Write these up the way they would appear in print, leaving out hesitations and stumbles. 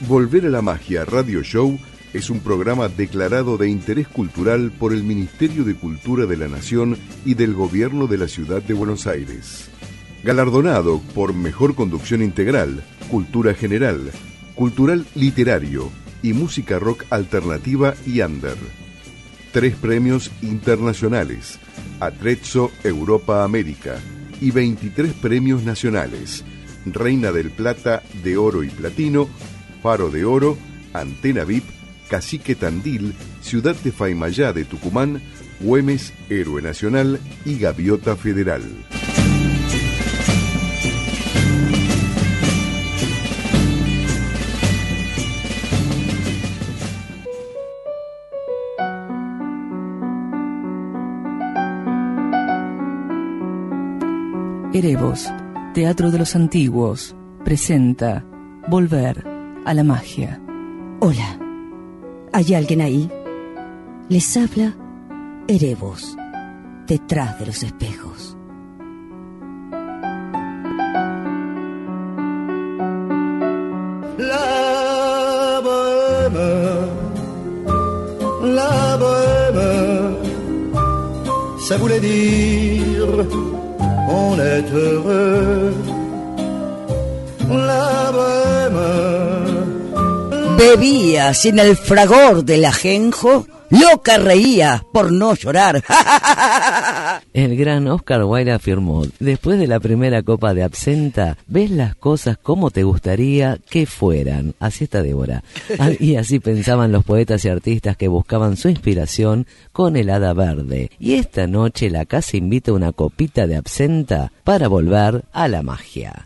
Volver a la Magia Radio Show es un programa declarado de interés cultural por el Ministerio de Cultura de la Nación y del Gobierno de la Ciudad de Buenos Aires. Galardonado por Mejor Conducción Integral, Cultura General, Cultural Literario y Música Rock Alternativa y Under. 3 premios internacionales, Atrezzo Europa América, y 23 premios nacionales, Reina del Plata, de Oro y Platino, Faro de Oro, Antena VIP, Cacique Tandil, Ciudad de Faymayá de Tucumán, Güemes, Héroe Nacional y Gaviota Federal. Erebos, Teatro de los Antiguos, presenta Volver a la Magia. Hola, ¿hay alguien ahí? Les habla Erebos, detrás de los espejos. La bohème, ça voulait dire on est heureux. La bohème. Bebía sin el fragor del ajenjo, loca reía por no llorar. El gran Oscar Wilde afirmó: después de la primera copa de absenta, ves las cosas como te gustaría que fueran. Así está Débora. Y así pensaban los poetas y artistas que buscaban su inspiración con el hada verde. Y esta noche la casa invita una copita de absenta para volver a la magia.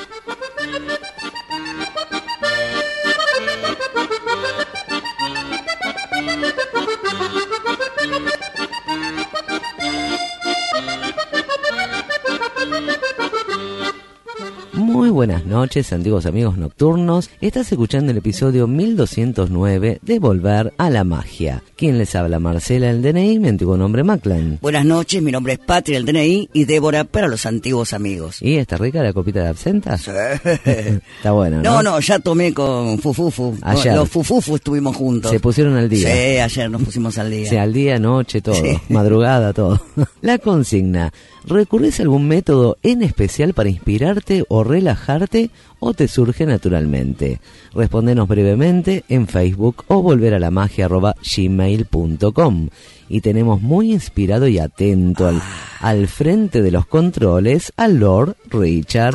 Muy buenas noches, antiguos amigos nocturnos. Estás escuchando el episodio 1209 de Volver a la Magia. ¿Quién les habla? Marcela, el DNI, mi antiguo nombre Maclan. Buenas noches, mi nombre es Patria, el DNI, y Débora para los antiguos amigos. ¿Y está rica la copita de absenta? Sí. Está bueno, ¿no? No, ya tomé con Fufufu. Ayer. Los Fufufu estuvimos juntos. Se pusieron al día. Sí, ayer nos pusimos al día. Sí, al día, noche, todo. Sí. Madrugada, todo. La consigna: ¿recurrís a algún método en especial para inspirarte o relajarte o te surge naturalmente? Respóndenos brevemente en Facebook o volveralamagia@gmail.com. Y tenemos muy inspirado y atento al frente de los controles al Lord Richard.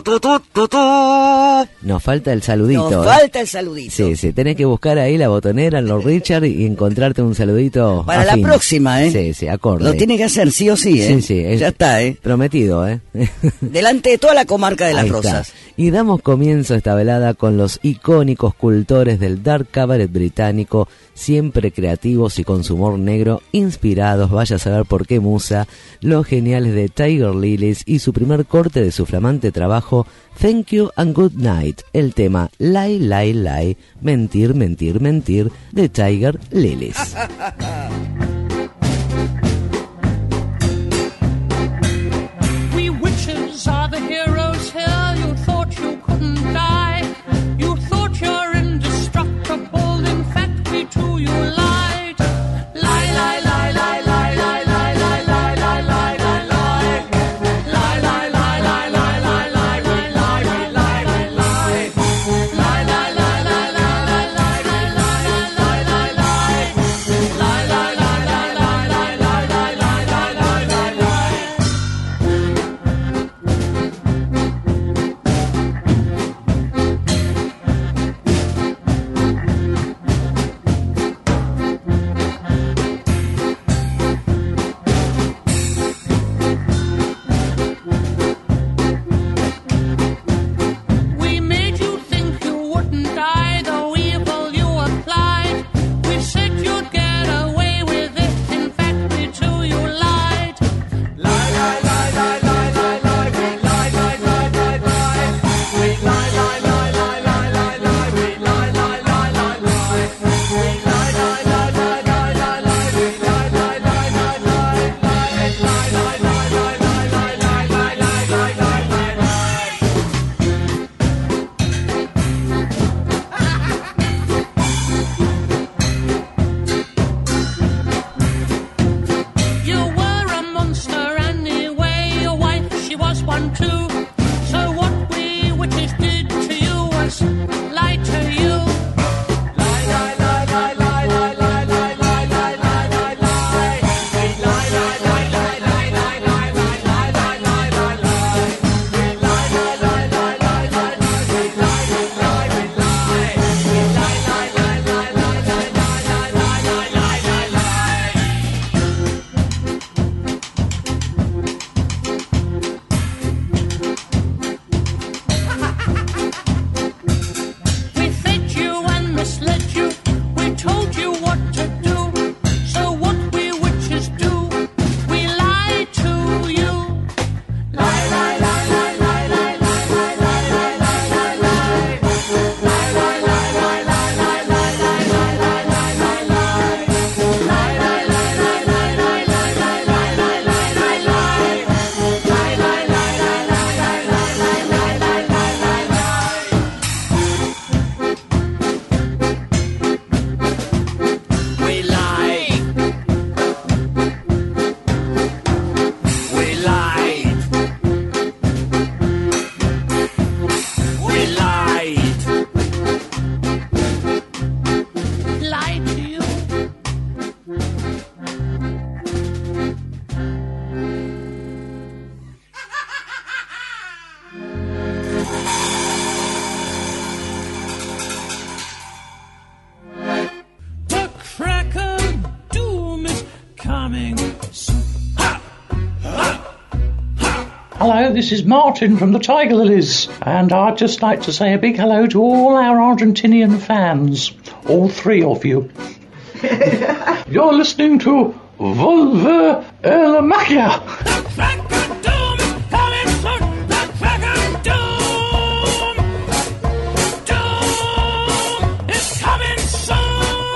Nos falta el saludito. Nos falta el saludito. Sí, tenés que buscar ahí la botonera al Lord Richard y encontrarte un saludito para afín. La próxima, ¿eh? Sí, acorde. Lo tiene que hacer sí o sí, ¿eh? Sí, ya está, ¿eh? Prometido, ¿eh? Delante de toda la comarca de Las Rosas. Y damos comienzo a esta velada con los icónicos cultores del dark cabaret británico, siempre creativos y con su humor negro, inspirados, vaya a saber por qué musa, los geniales de Tiger Lillis y su primer corte de su flamante trabajo, Thank You and Good Night, el tema Lie, Lie, Lie, Mentir, Mentir, Mentir, de Tiger Lillis. We witches are the heroes here. You thought you couldn't die. You thought you're indestructible. In fact, we to you lied. Lie, lie, lie, lie, lie, lie, lie, lie, lie, lie, lie, lie, lie. Lie, lie, lie, lie, lie, lie, lie, lie, lie, lie, lie, lie. Lie, lie, lie, lie, lie, lie, lie, lie, lie, lie, lie, lie. Lie, lie, lie, was one too. So what we witches did to you was lie to you. Lie, lie, lie, lie, lie, lie, lie, lie, lie, lie, lie, lie, lie. We lie, lie, lie, lie, lie, lie, lie, lie, lie, lie, lie, lie, lie. We lie, lie, lie, lie, lie, lie, lie, we lie, we lie, we lie. We lie, lie, lie, lie, lie, lie, lie, lie, lie, lie, lie, lie, lie. We fed you and misled you. We told you what to do. So what we witches do, we lie to you. Lie, lie, lie, lie, lie, lie, lie, lie, lie, lie, lie, lie. Lie, lie, lie, lie, lie, lie, lie, lie, lie, lie, lie, lie, lie. Lie, lie, lie, lie, lie, lie, lie, lie, lie, lie, lie, lie, lie. Lie, lie, lie, lie, lie, lie, lie, lie, lie, lie, lie, lie. We lie. We lied. We lied. Lied to you. The crack of doom is coming. Hello, this is Martin from the Tiger Lilies, and I'd just like to say a big hello to all our Argentinian fans, all three of you. You're listening to Volver la Magia. The crack of doom is coming soon. The crack of doom. Doom is coming soon.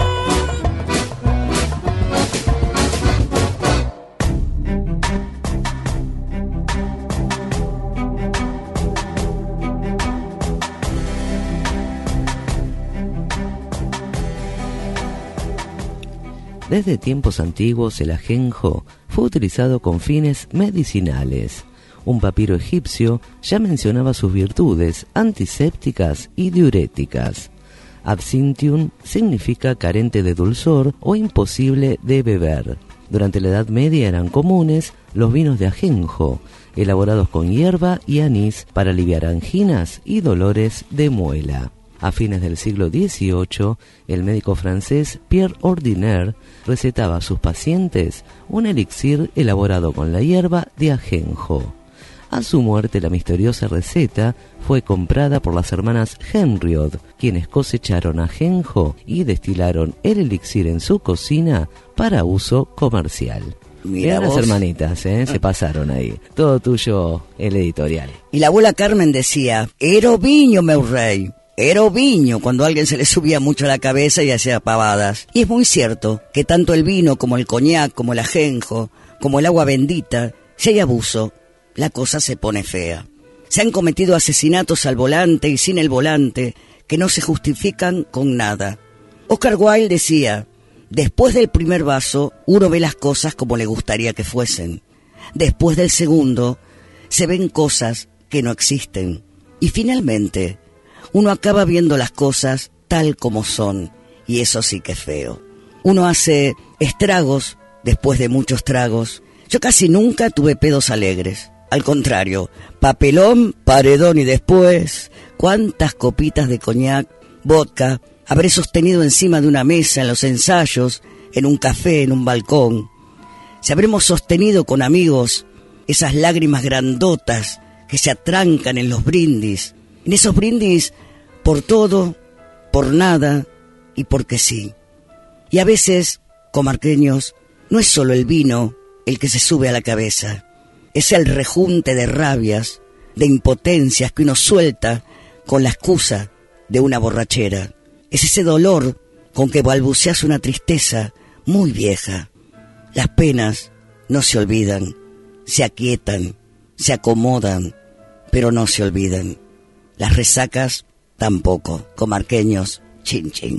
Desde tiempos antiguos el ajenjo fue utilizado con fines medicinales. Un papiro egipcio ya mencionaba sus virtudes antisépticas y diuréticas. Absinthium significa carente de dulzor o imposible de beber. Durante la Edad Media eran comunes los vinos de ajenjo, elaborados con hierba y anís para aliviar anginas y dolores de muela. A fines del siglo XVIII, el médico francés Pierre Ordinaire recetaba a sus pacientes un elixir elaborado con la hierba de ajenjo. A su muerte, la misteriosa receta fue comprada por las hermanas Henriot, quienes cosecharon ajenjo y destilaron el elixir en su cocina para uso comercial. Mira Eran las vos. hermanitas, se pasaron ahí. Todo tuyo, el editorial. Y la abuela Carmen decía, ero viño, meu rey. Era viño cuando a alguien se le subía mucho a la cabeza y hacía pavadas. Y es muy cierto que tanto el vino como el coñac, como el ajenjo, como el agua bendita, si hay abuso, la cosa se pone fea. Se han cometido asesinatos al volante y sin el volante que no se justifican con nada. Oscar Wilde decía, después del primer vaso uno ve las cosas como le gustaría que fuesen. Después del segundo se ven cosas que no existen. Y finalmente uno acaba viendo las cosas tal como son, y eso sí que es feo. Uno hace estragos después de muchos tragos. Yo casi nunca tuve pedos alegres. Al contrario, papelón, paredón y después, cuántas copitas de coñac, vodka, habré sostenido encima de una mesa en los ensayos, en un café, en un balcón. Si habremos sostenido con amigos esas lágrimas grandotas que se atrancan en los brindis, en esos brindis por todo, por nada y porque sí. Y a veces, comarqueños, no es solo el vino el que se sube a la cabeza, es el rejunte de rabias, de impotencias que uno suelta con la excusa de una borrachera. Es ese dolor con que balbuceas una tristeza muy vieja. Las penas no se olvidan, se aquietan, se acomodan, pero no se olvidan. Las resacas tampoco. Comarqueños, chin chin.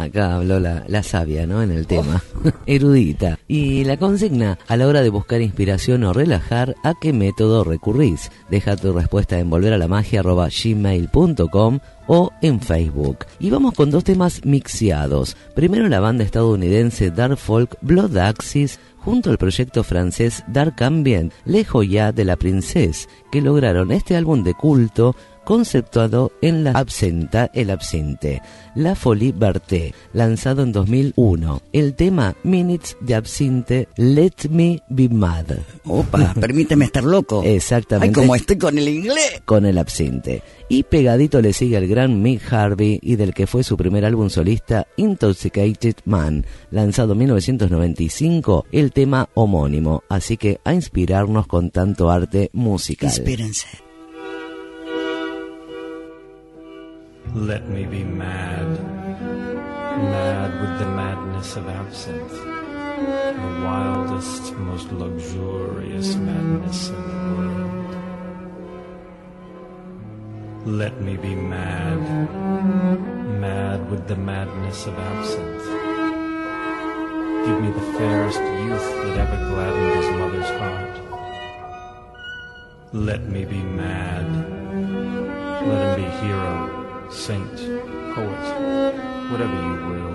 Acá habló la sabia, ¿no? En el tema. Erudita. Y la consigna, a la hora de buscar inspiración o relajar, ¿a qué método recurrís? Deja tu respuesta en volveralamagia@gmail.com o en Facebook. Y vamos con dos temas mixeados. Primero la banda estadounidense Dark Folk Blood Axis junto al proyecto francés Dark Ambient Le Joya de la Princesse, que lograron este álbum de culto conceptuado en la Absenta, el Absinte, La Folie Berthe, lanzado en 2001. El tema Minutes de Absinte, Let Me Be Mad. Opa, permíteme estar loco. Exactamente. Ay, como estoy con el inglés. Con el Absinte. Y pegadito le sigue el gran Mick Harvey y del que fue su primer álbum solista, Intoxicated Man, lanzado en 1995, el tema homónimo. Así que a inspirarnos con tanto arte musical. Inspírense. Let me be mad, mad with the madness of absinthe, the wildest, most luxurious madness in the world. Let me be mad, mad with the madness of absinthe. Give me the fairest youth that ever gladdened his mother's heart. Let me be mad, let him be hero, saint, poet, whatever you will.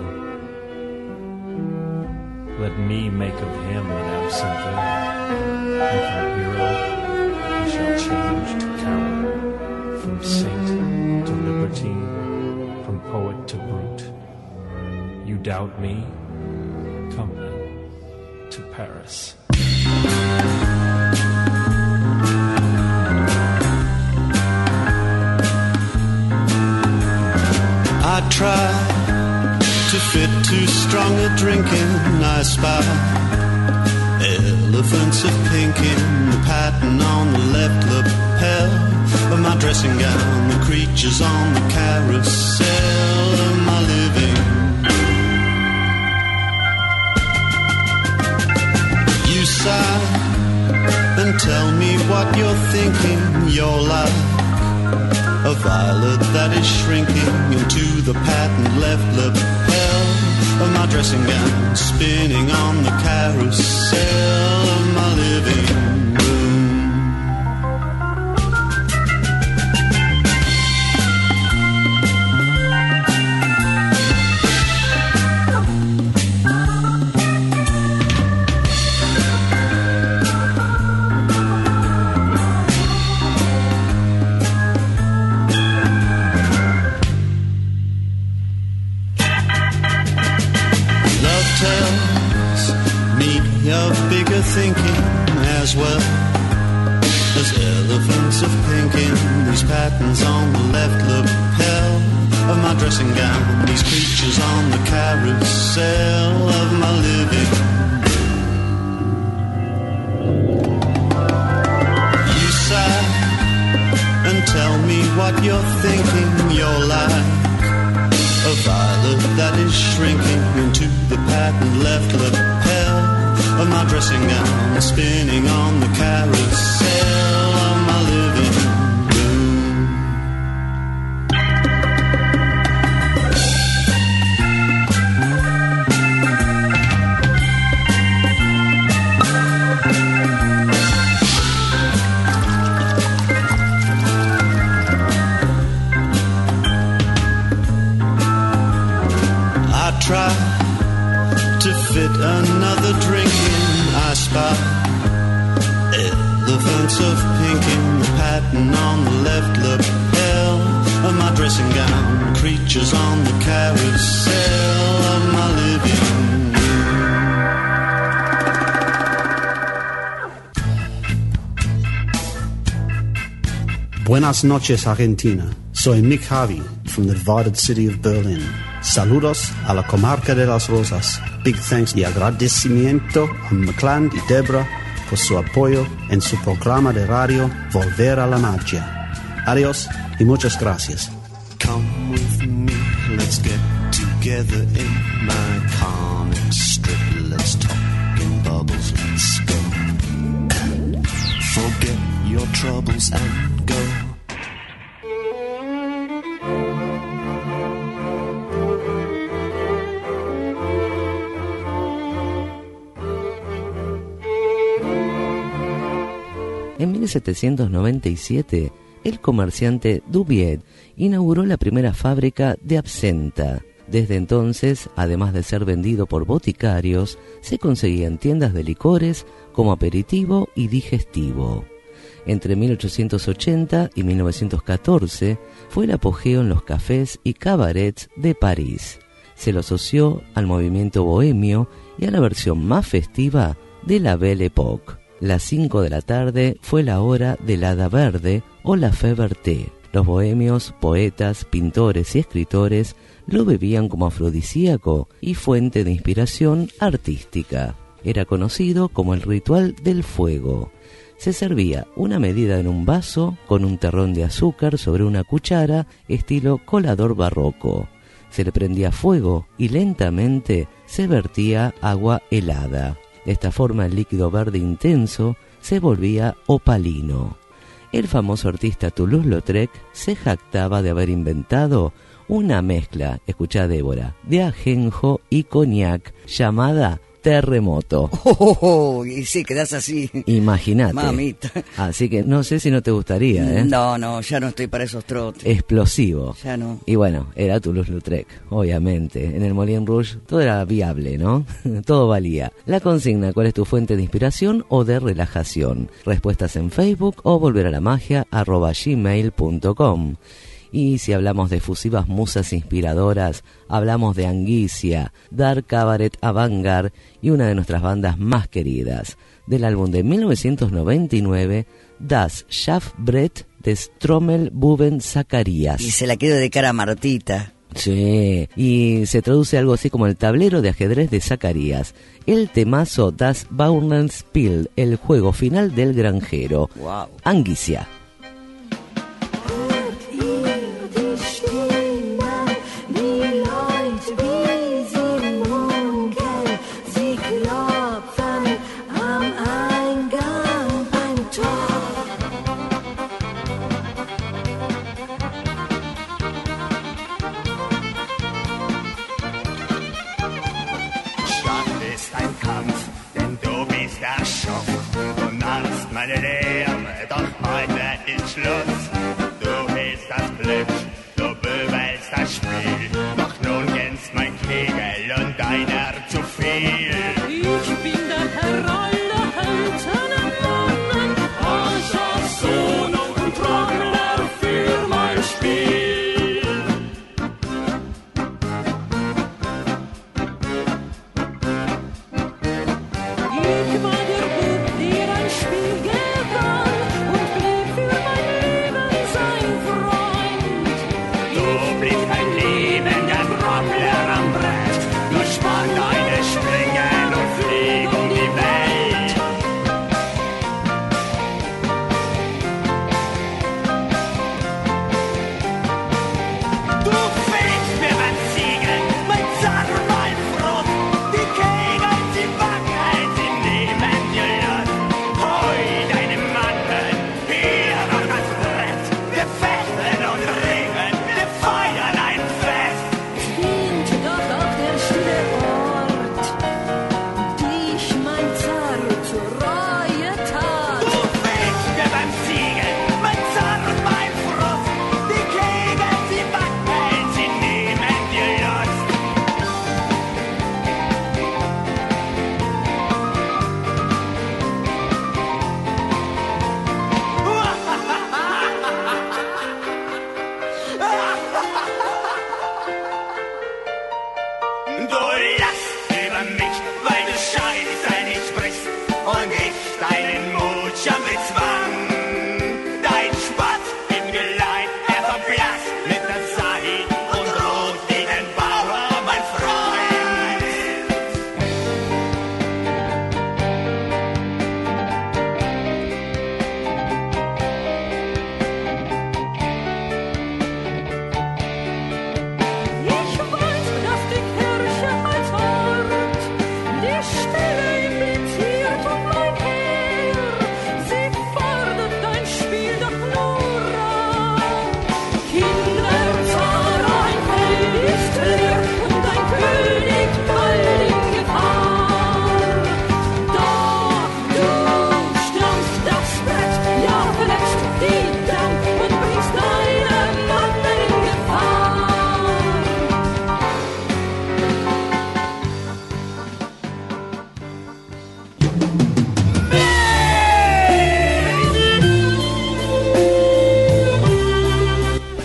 Let me make of him an absinthe, and from hero he shall change to coward, from saint to libertine, from poet to brute. You doubt me? Come then to Paris. I try to fit too strong a drink in. I spy elephants of pink in the pattern on the left lapel of my dressing gown, the creatures on the carousel of my living room. You sigh and tell me what you're thinking. You're like a violet that is shrinking into the patterned left lapel of my dressing gown, spinning on the carousel of my living room. Thinking as well as elephants of pink in these patterns on the left lapel of my dressing gown, these creatures on the carousel of my living room. You sigh and tell me what you're thinking. You're like a violet that is shrinking into the patterned left lapel of my dressing gown, spinning on the carousel of my living room. I try to fit another drink in. I spy elephants of pink in the pattern on the left lapel of my dressing gown, creatures on the carousel of my living room. Buenas noches, Argentina. Soy Mick Harvey from the divided city of Berlin. Saludos a la comarca de las Rosas. Big thanks y agradecimiento a McCland y Debra por su apoyo en su programa de radio Volver a la Magia. Adiós y muchas gracias. Come with me, let's get together in my comic strip. Let's talk in bubbles, let's go. Forget your troubles and go. 1797, el comerciante Dubiet inauguró la primera fábrica de absenta. Desde entonces, además de ser vendido por boticarios, se conseguía en tiendas de licores como aperitivo y digestivo. Entre 1880 y 1914 fue el apogeo en los cafés y cabarets de París. Se lo asoció al movimiento bohemio y a la versión más festiva de la Belle Époque. Las 5 de la tarde fue la hora del hada verde o la Feverté. Los bohemios, poetas, pintores y escritores lo bebían como afrodisíaco y fuente de inspiración artística. Era conocido como el ritual del fuego. Se servía una medida en un vaso con un terrón de azúcar sobre una cuchara, estilo colador barroco. Se le prendía fuego y lentamente se vertía agua helada. De esta forma el líquido verde intenso se volvía opalino. El famoso artista Toulouse-Lautrec se jactaba de haber inventado una mezcla, escuchá Débora, de ajenjo y coñac llamada terremoto. Y sí, quedás así. Imagínate. Mamita. Así que no sé si no te gustaría, ¿eh? No, ya no estoy para esos trotes. Explosivo. Ya no. Y bueno, era Toulouse-Lautrec, obviamente. En el Moulin Rouge todo era viable, ¿no? Todo valía. La consigna: ¿cuál es tu fuente de inspiración o de relajación? Respuestas en Facebook o volveralamagia@gmail.com. Y si hablamos de efusivas musas inspiradoras, hablamos de Anguisia, Dark Cabaret Avantgarde y una de nuestras bandas más queridas. Del álbum de 1999, Das Schafbrett de Strommel Buben Zacharias. Y se la quedo de cara a Martita. Sí, y se traduce algo así como el tablero de ajedrez de Zacarías. El temazo Das Bauernspiel, el juego final del granjero. Wow. Anguisia.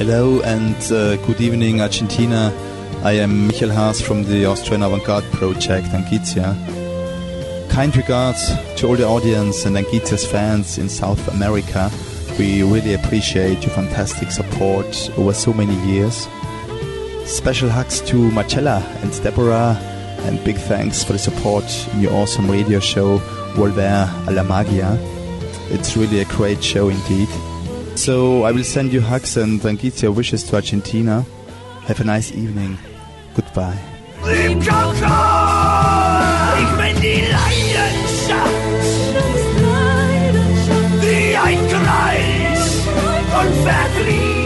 Hello and good evening, Argentina. I am Michael Haas from the Austrian Avantgarde project Angitia. Kind regards to all the audience and Angitia's fans in South America. We really appreciate your fantastic support over so many years. Special hugs to Marcella and Deborah, and big thanks for the support in your awesome radio show, Volver a la Magia. It's really a great show indeed. So I will send you hugs and Angitia wishes to Argentina. Have a nice evening. Goodbye. Ich bin die Leidenschaft, wie ein Kreis und Verdrieß.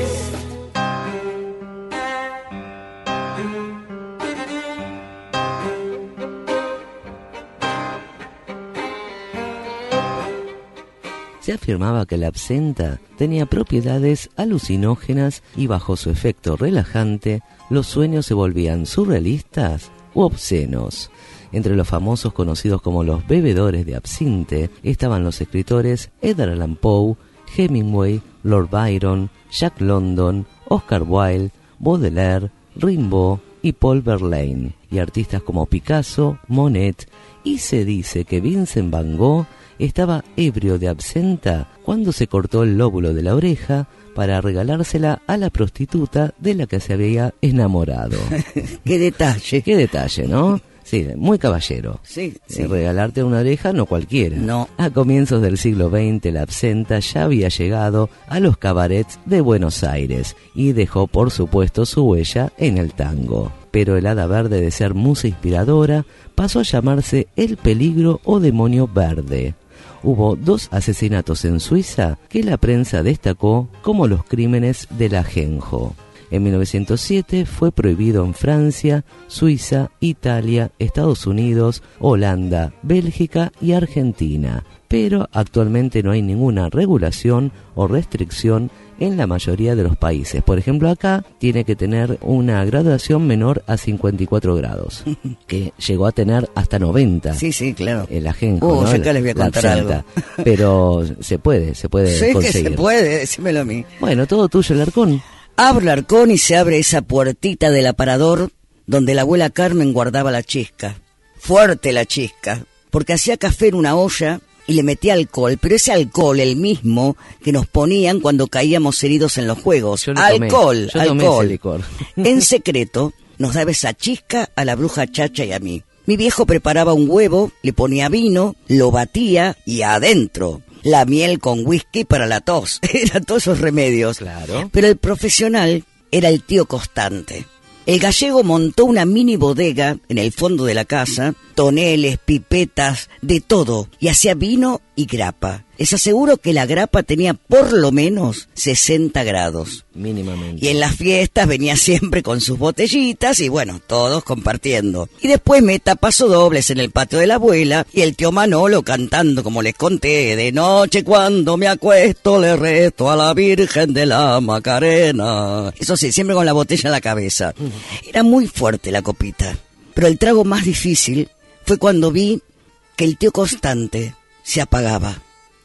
Se afirmaba que la absenta tenía propiedades alucinógenas y bajo su efecto relajante, los sueños se volvían surrealistas u obscenos. Entre los famosos conocidos como los bebedores de absinte estaban los escritores Edgar Allan Poe, Hemingway, Lord Byron, Jack London, Oscar Wilde, Baudelaire, Rimbaud y Paul Verlaine, y artistas como Picasso, Monet, y se dice que Vincent Van Gogh estaba ebrio de absenta cuando se cortó el lóbulo de la oreja para regalársela a la prostituta de la que se había enamorado. ¡Qué detalle! ¡Qué detalle!, ¿no? Sí, muy caballero. Sí. Regalarte una oreja no cualquiera. No. A comienzos del siglo XX, la absenta ya había llegado a los cabarets de Buenos Aires y dejó, por supuesto, su huella en el tango. Pero el hada verde, de ser musa inspiradora, pasó a llamarse el peligro o demonio verde. Hubo 2 asesinatos en Suiza que la prensa destacó como los crímenes del ajenjo. En 1907 fue prohibido en Francia, Suiza, Italia, Estados Unidos, Holanda, Bélgica y Argentina. Pero actualmente no hay ninguna regulación o restricción en la mayoría de los países. Por ejemplo, acá tiene que tener una graduación menor a 54 grados, que llegó a tener hasta 90. Sí, claro. El ajenjo, ¿no? Yo acá les voy a contar algo. Pero se puede sí, conseguir. Que se puede, decímelo a mí. Bueno, todo tuyo, Larcón. Abro el arcón y se abre esa puertita del aparador donde la abuela Carmen guardaba la chisca. Fuerte la chisca, porque hacía café en una olla y le metía alcohol, pero ese alcohol, el mismo que nos ponían cuando caíamos heridos en los juegos. Alcohol. Ese licor. En secreto nos daba esa chisca a la bruja Chacha y a mí. Mi viejo preparaba un huevo, le ponía vino, lo batía y adentro la miel con whisky para la tos. Eran todos esos remedios. Claro. Pero el profesional era el tío Constante. El gallego montó una mini bodega en el fondo de la casa, toneles, pipetas, de todo, y hacía vino y grapa. Les aseguro que la grapa tenía por lo menos 60 grados. Mínimamente. Y en las fiestas venía siempre con sus botellitas y bueno, todos compartiendo. Y después meta pasodobles en el patio de la abuela y el tío Manolo cantando, como les conté, de noche cuando me acuesto le rezo a la Virgen de la Macarena. Eso sí, siempre con la botella en la cabeza. Era muy fuerte la copita. Pero el trago más difícil fue cuando vi que el tío Constante se apagaba.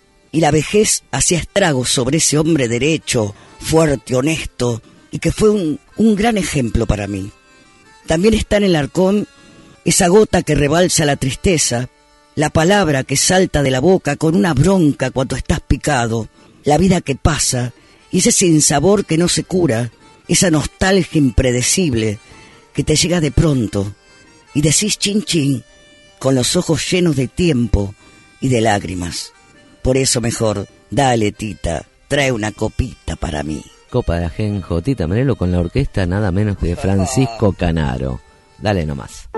Y la vejez hacía estragos sobre ese hombre derecho, fuerte, honesto, y que fue un gran ejemplo para mí. También está en el arcón esa gota que rebalsa la tristeza, la palabra que salta de la boca con una bronca cuando estás picado, la vida que pasa, y ese sinsabor que no se cura, esa nostalgia impredecible que te llega de pronto, y decís chin chin, con los ojos llenos de tiempo y de lágrimas. Por eso mejor, dale tita, trae una copita para mí. Copa de ajenjo, Tita Merelo con la orquesta nada menos que de Francisco Canaro. Dale nomás.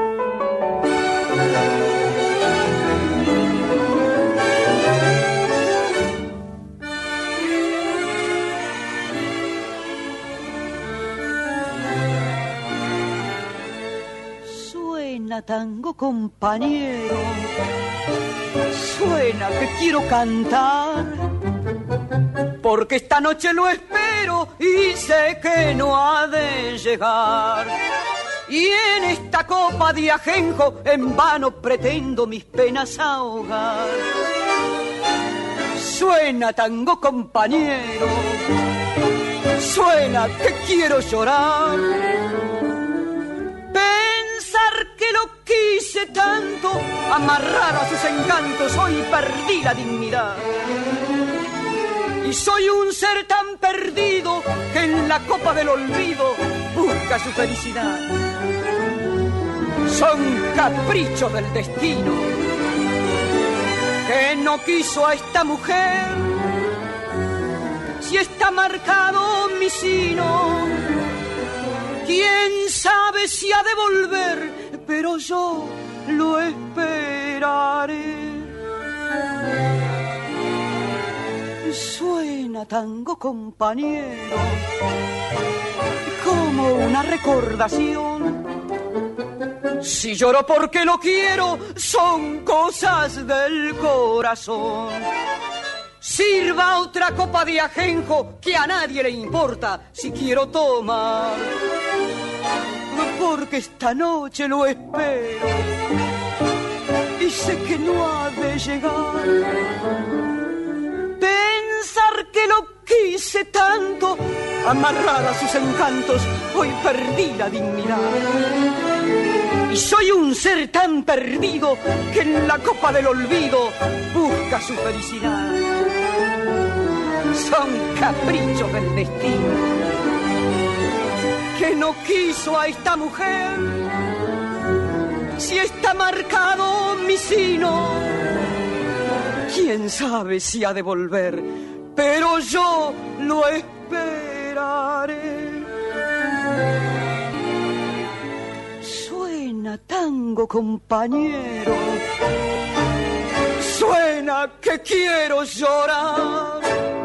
Suena tango, compañero, suena que quiero cantar, porque esta noche lo espero y sé que no ha de llegar. Y en esta copa de ajenjo en vano pretendo mis penas ahogar. Suena tango, compañero, suena que quiero llorar. Pensar que lo quise tanto, amarrar a sus encantos, hoy perdí la dignidad. Y soy un ser tan perdido que en la copa del olvido busca su felicidad. Son caprichos del destino que no quiso a esta mujer. Si está marcado mi sino, quién sabe si ha de volver, pero yo lo esperaré. Suena tango, compañero, como una recordación. Si lloro porque lo quiero, son cosas del corazón. Sirva otra copa de ajenjo, que a nadie le importa si quiero tomar. Porque esta noche lo espero y sé que no ha de llegar. Pensar que lo quise tanto, amarrar a sus encantos, hoy perdí la dignidad. Y soy un ser tan perdido que en la copa del olvido busca su felicidad. Son caprichos del destino que no quiso a esta mujer. Si está marcado mi sino, quién sabe si ha de volver, pero yo lo esperaré. Suena tango, compañero, suena que quiero llorar.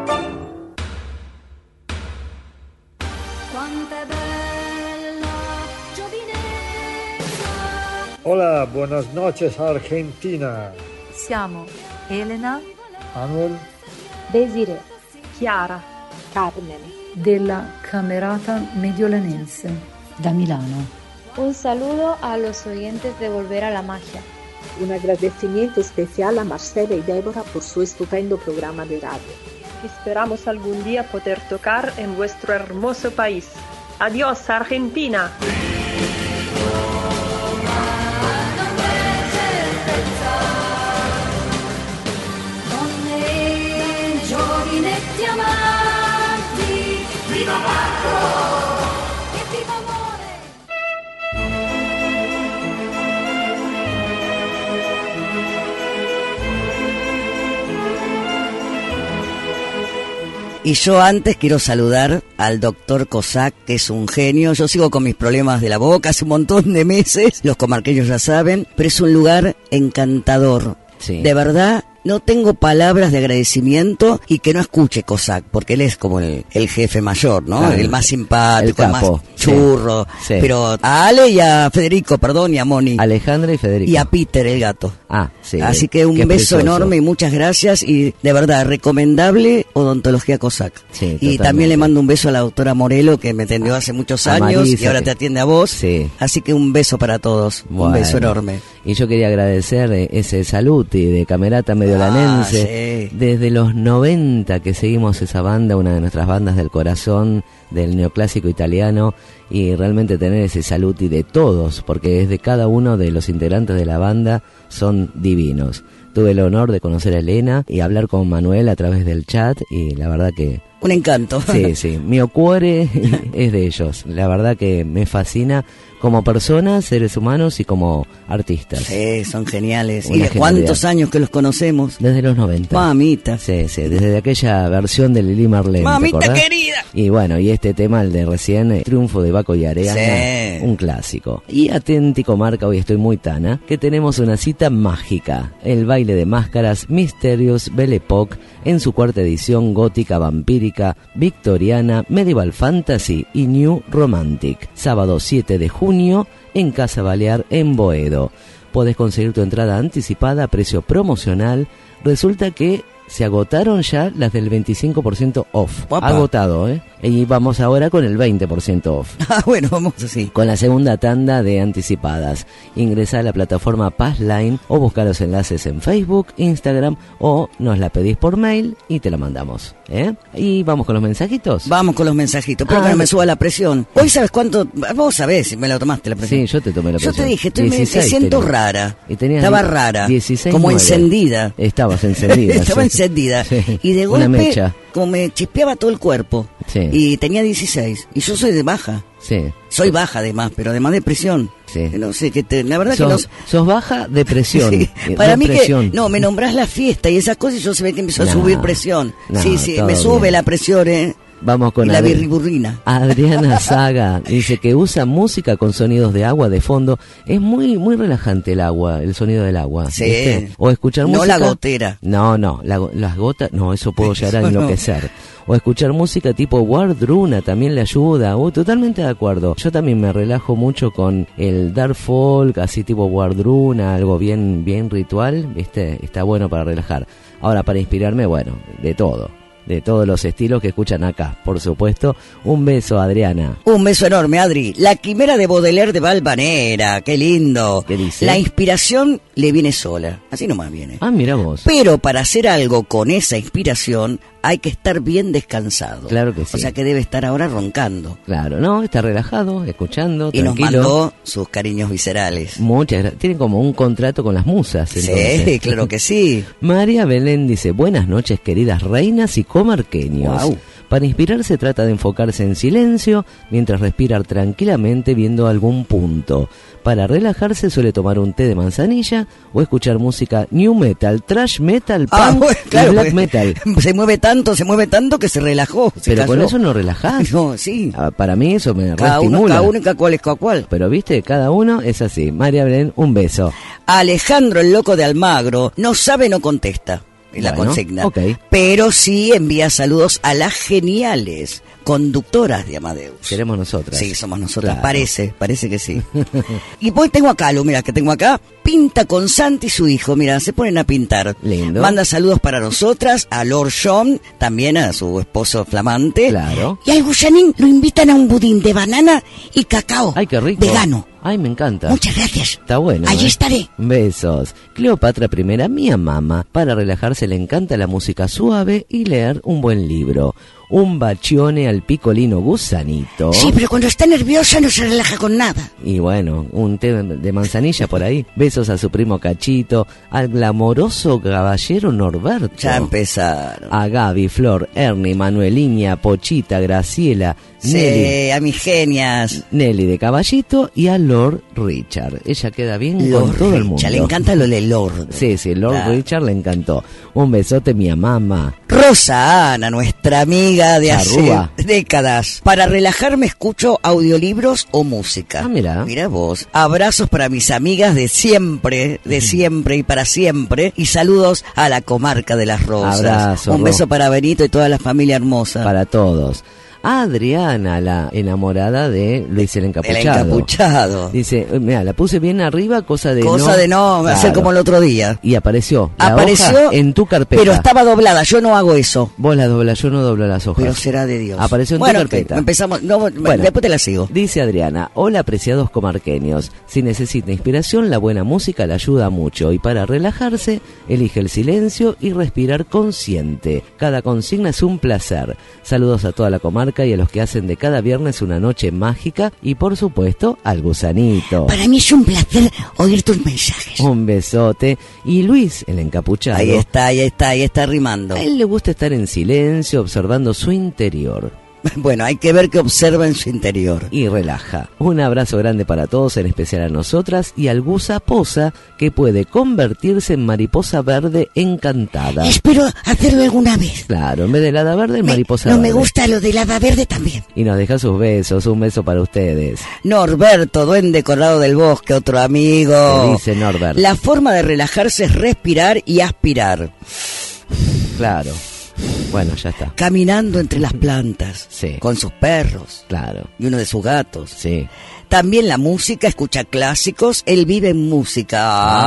Hola, buenas noches Argentina. Siamo Elena, Manuel, Desiree, Chiara, Carmen, della Camerata Mediolanense, da Milano. Un saludo a los oyentes de Volver a la Magia. Un agradecimiento especial a Marcela y Débora por su estupendo programa de radio. Esperamos algún día poder tocar en vuestro hermoso país. Adiós, Argentina. Giovinetti amanti, viva Marco e viva amore. Y yo antes quiero saludar al doctor Cossack, que es un genio. Yo sigo con mis problemas de la boca hace un montón de meses, los comarqueños ya saben, pero es un lugar encantador. Sí. De verdad, no tengo palabras de agradecimiento y que no escuche Cossack, porque él es como el jefe mayor, ¿no? Claro, el más simpático, el más churro. Sí. Pero a Ale y a Federico, perdón, y a Moni. Alejandra y Federico. Y a Peter, el gato. Ah, sí. Así que un beso precioso, enorme y muchas gracias. Y de verdad, recomendable Odontología Cossack. Sí, y totalmente. También le mando un beso a la doctora Morelo, que me atendió hace muchos años y ahora te atiende a vos. Sí. Así que un beso para todos. Bueno, un beso enorme. Y yo quería agradecer ese saluti de Camerata Mediolanense. Sí. Desde los 90 que seguimos esa banda, una de nuestras bandas del corazón, del neoclásico italiano, y realmente tener ese saluti de todos, porque es de cada uno de los integrantes de la banda, son divinos. Tuve el honor de conocer a Elena y hablar con Manuel a través del chat, y la verdad que... un encanto. Sí, sí, mi cuore es de ellos. La verdad que me fascina como personas, seres humanos y como artistas. Sí, son geniales. ¿Y cuántos años que los conocemos? Desde los 90. Mamita. Sí, sí, desde aquella versión de Lili Marlene. Mamita querida. Y bueno, y este tema, el de recién, Triunfo de Baco y Areana, sí, un clásico. Y atenti comarca, hoy estoy muy tana, que tenemos una cita mágica. El baile de máscaras Mysterious Belle Époque, en su cuarta edición gótica, vampírica, victoriana, medieval fantasy y new romantic. Sábado 7 de junio en Casa Balear en Boedo. Podés conseguir tu entrada anticipada a precio promocional. Resulta que se agotaron ya las del 25% off. Guapa. Agotado, Y vamos ahora con el 20% off. Ah, bueno, vamos así. Con la segunda tanda de anticipadas. Ingresa a la plataforma Passline o busca los enlaces en Facebook, Instagram o nos la pedís por mail y te la mandamos. Y vamos con los mensajitos. Vamos con los mensajitos, pero que no me suba la presión. Hoy sabes cuánto, vos sabés si me la tomaste la presión. Sí, yo te tomé la presión. Yo te dije, me siento rara. Y tenías estaba rara, 16, como 9. encendida. Estabas encendida. Estaba sí. encendida. Sí. Y de una golpe, mecha. como me chispeaba todo el cuerpo. Sí. Y tenía 16. Y yo soy de baja. Sí. Soy baja además, pero además de presión. Sí. No sé, la verdad sos baja de presión. Sí. Para mí que, no, me nombrás la fiesta y esas cosas y yo se ve que empezó a subir presión. Sí, me sube bien. La presión, Vamos con la birriburrina. Adriana Saga dice que usa música con sonidos de agua de fondo. Es muy relajante el agua, el sonido del agua. Sí. ¿Viste? O escuchar música. No la gotera. No, las gotas, no, eso puedo llegar a enloquecer. O escuchar música tipo Wardruna también le ayuda. Totalmente de acuerdo. Yo también me relajo mucho con el dark folk, así tipo Wardruna, algo bien ritual, ¿viste? Está bueno para relajar. Ahora, para inspirarme, bueno, de todos los estilos que escuchan acá, por supuesto. Un beso, Adriana. Un beso enorme, Adri. La quimera de Baudelaire de Valvanera, qué lindo. ¿Qué dice? La inspiración le viene sola, así nomás viene. Ah, mira vos. Pero para hacer algo con esa inspiración hay que estar bien descansado. Claro que sí. O sea que debe estar ahora roncando. Claro, no, está relajado, escuchando, y tranquilo. nos mandó sus cariños viscerales. Muchas gracias. Tienen como un contrato con las musas, entonces. Sí, claro que sí. María Belén dice, buenas noches, queridas reinas y comarqueños. Wow. Para inspirarse trata de enfocarse en silencio mientras respirar tranquilamente viendo algún punto. Para relajarse suele tomar un té de manzanilla o escuchar música new metal, thrash metal, punk claro, y black metal. Se mueve tanto que se relajó. Pero con eso no relajás. No, sí. Para mí eso me cada reestimula. Cada uno es cual. Pero viste, cada uno es así. María Belén, un beso. Alejandro, el loco de Almagro, no sabe, no contesta. La consigna. Okay. Pero sí envía saludos a las geniales conductoras de Amadeus. Seremos nosotras. Sí, somos nosotras. Claro. Parece que sí. Y pues tengo acá, mira, que tengo acá. Pinta con Santi y su hijo, mira, se ponen a pintar. Lindo. Manda saludos para nosotras, a Lord John, también a su esposo flamante. Claro. Y al Guyanín lo invitan a un budín de banana y cacao. Ay, qué rico. Vegano. Ay, me encanta. Muchas gracias. Está bueno. Allí estaré. Besos. Cleopatra I, mía mamá. Para relajarse le encanta la música suave y leer un buen libro. Un bacione al picolino gusanito. Sí, pero cuando está nerviosa no se relaja con nada. Y bueno, un té de manzanilla por ahí. Besos a su primo Cachito, al glamoroso caballero Norberto. Ya empezaron. A Gaby, Flor, Ernie, Manueliña, Pochita, Graciela, sí, Nelly. A mis genias. Nelly de Caballito y a Lord Richard. Ella queda bien Lord con todo el mundo. Le encanta lo de Lord. Sí, Lord Richard le encantó. Un besote, mi mamá. Rosa Ana, nuestra amiga de Charrúa. hace décadas. Para relajarme escucho audiolibros o música. Ah, mira. Mira vos. Abrazos para mis amigas de siempre y para siempre. Y saludos a la comarca de Las Rosas. Abrazo, un beso para Benito y toda la familia hermosa. Para todos. Adriana, la enamorada de Luis el Encapuchado. El Encapuchado. Dice, mira, la puse bien arriba, cosa de no hacer como el otro día. Y apareció la hoja en tu carpeta. Pero estaba doblada, yo no hago eso. Vos la doblas, yo no doblo las hojas. Pero será de Dios. Apareció en tu carpeta. Empezamos, bueno, después te la sigo. Dice Adriana, hola apreciados comarqueños. Si necesita inspiración, la buena música le ayuda mucho. Y para relajarse, elige el silencio y respirar consciente. Cada consigna es un placer. Saludos a toda la comarca y a los que hacen de cada viernes una noche mágica y por supuesto al gusanito. Para mí es un placer oír tus mensajes. Un besote. Y Luis, el encapuchado. Ahí está rimando. A él le gusta estar en silencio observando su interior. Bueno, hay que ver qué observa en su interior. Y relaja. Un abrazo grande para todos, en especial a nosotras y al Gusa Posa, que puede convertirse en mariposa verde encantada. Espero hacerlo alguna vez. Claro, en vez de hada verde, mariposa verde. No me gusta lo del hada verde también. Y nos deja sus besos, un beso para ustedes. Norberto, duende colorado del bosque, otro amigo. ¿Qué dice Norbert? La forma de relajarse es respirar y aspirar. Claro. Bueno, ya está. Caminando entre las plantas. Sí. Con sus perros. Claro. Y uno de sus gatos. Sí. También la música, escucha clásicos, él vive en música.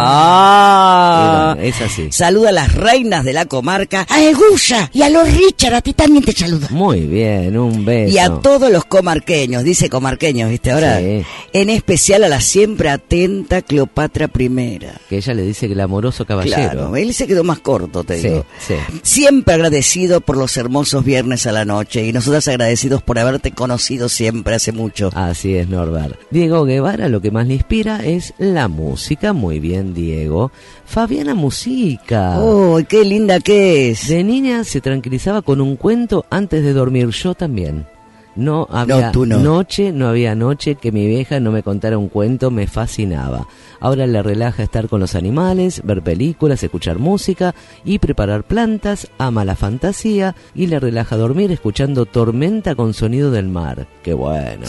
Y bueno, es así. Saluda a las reinas de la comarca, a Egulla y a los Richard, a ti también te saluda. Muy bien, un beso. Y a todos los comarqueños, dice comarqueños, ¿viste ahora? Sí. En especial a la siempre atenta Cleopatra I. Que ella le dice que el amoroso caballero. Claro, él se quedó más corto, te digo. Sí. Siempre agradecido por los hermosos viernes a la noche y nosotros agradecidos por haberte conocido siempre hace mucho. Así es, Norbert. Diego Guevara lo que más le inspira es la música. Muy bien, Diego. Fabiana Musica. ¡Oh, qué linda que es! De niña se tranquilizaba con un cuento antes de dormir. Yo también. No había noche que mi vieja no me contara un cuento, me fascinaba. Ahora le relaja estar con los animales, ver películas, escuchar música y preparar plantas, ama la fantasía y le relaja dormir escuchando Tormenta con sonido del mar. ¡Qué bueno!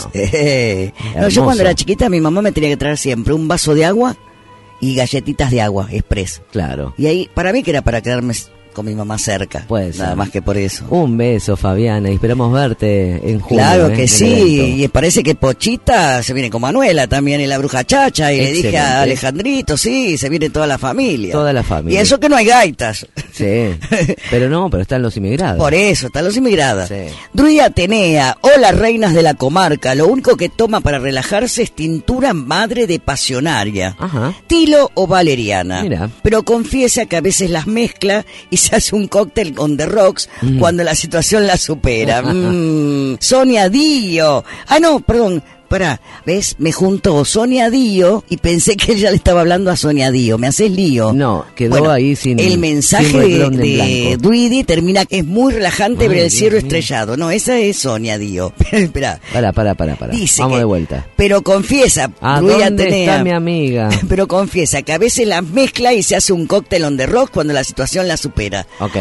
No, yo cuando era chiquita mi mamá me tenía que traer siempre un vaso de agua y galletitas de agua express. Claro. Y ahí, para mí que era para quedarme con mi mamá cerca. Pues nada más que por eso. Un beso, Fabiana, y esperamos verte en junio. Claro que sí, y parece que Pochita se viene con Manuela también, y la bruja Chacha, y Excelente. le dije a Alejandrito, sí, se viene toda la familia. Toda la familia. Y eso que no hay gaitas. Sí, pero están los inmigrados. Por eso, están los inmigrados. Sí. Druida Atenea, hola reinas de la comarca, lo único que toma para relajarse es tintura madre de pasionaria. Ajá. Tilo o valeriana. Mira. Pero confiesa que a veces las mezcla y se hace un cóctel on the rocks cuando la situación la supera. Sonia Dio. Pará, ¿ves? Me juntó Sonia Dio y pensé que ella le estaba hablando a Sonia Dio. ¿Me haces lío? No, quedó ahí sin. El mensaje sin renglón de Druidi termina que es muy relajante ver el cielo Dios mío. estrellado. No, esa es Sonia Dio. Espera. Para. Dice Vamos que- de vuelta. Pero confiesa, ¿A Druidi dónde Atenea, está mi amiga? pero confiesa que a veces las mezcla y se hace un cóctel on the rock cuando la situación la supera. Ok.